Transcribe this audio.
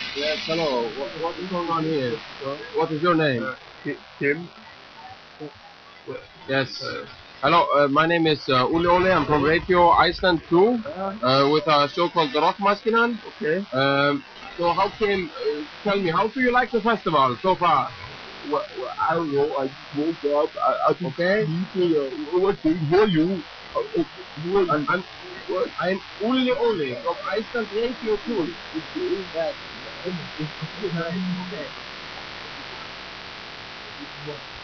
Yes, hello. What is going on here? What is your name? Kim. Yes. Hello, my name is Uli Ole. I'm from Radio Iceland 2 with a show called Rock Maskinan. Okay. So how came, tell me, how do you like the festival so far? I don't know. I woke up. I just Okay. who are you? Who are you? I'm Uli Ole from Iceland Radio 2. Okay.